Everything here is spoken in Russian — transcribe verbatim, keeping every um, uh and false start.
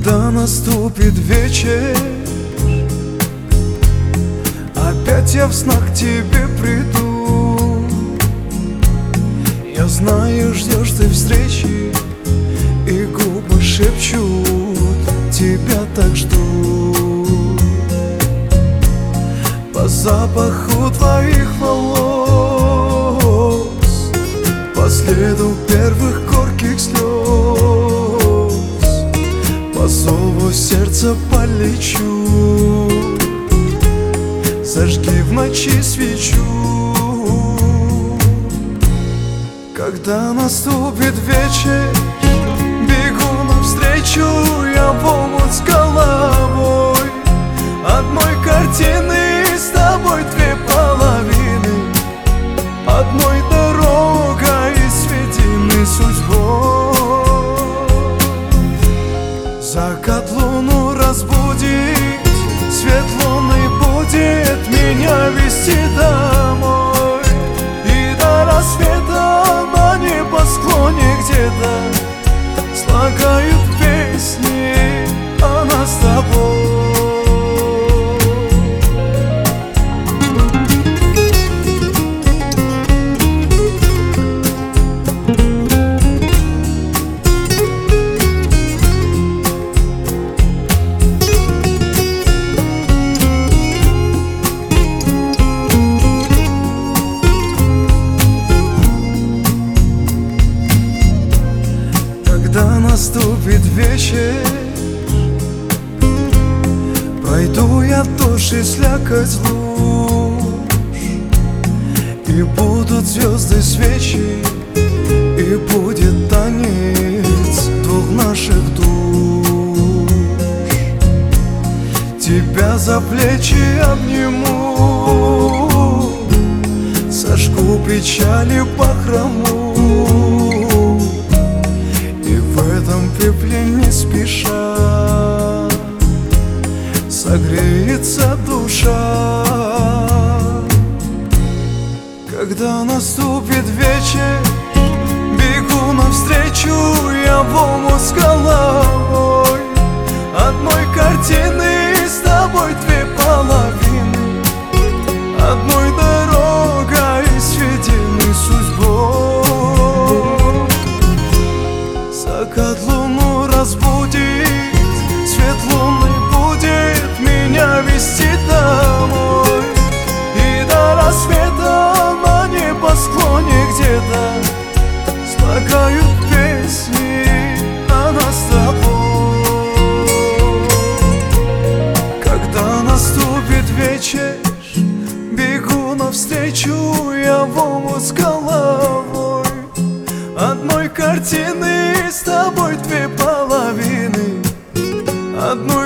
Когда наступит вечер, опять я в снах к тебе приду. Я знаю, ждешь ты встречи, и губы шепчут, тебя так жду. По запаху твоих волос, по следу первых горьких слез, по зову сердца полечу. Зажги в ночи свечу. Когда наступит вечер, бегу навстречу я в омут с головой. Одной картины с тобой две половины, одной дорогой сведены судьбой. Закат луну разбудит, свет луны будет меня вести домой. И до рассвета на небосклоне где-то слагают песни о нас с тобой. Когда наступит вечер, пройду я дождь и слякоть луж, и будут звезды свечи, и будет танец двух наших душ. Тебя за плечи обниму, сожгу печали бахрому. В этом пепле не спеша согреется душа. Когда наступит вечер, бегу навстречу я в омут с головой. Одной картины с тобой две половины, одной дорогой сведены судьбой. Закат луну разбудит, свет луны будет меня вести домой. И до рассвета на небосклоне где-то слагают песни о нас с тобой. Когда наступит вечер, бегу навстречу я в омут с головой. Одной картины с тобой две половины, одной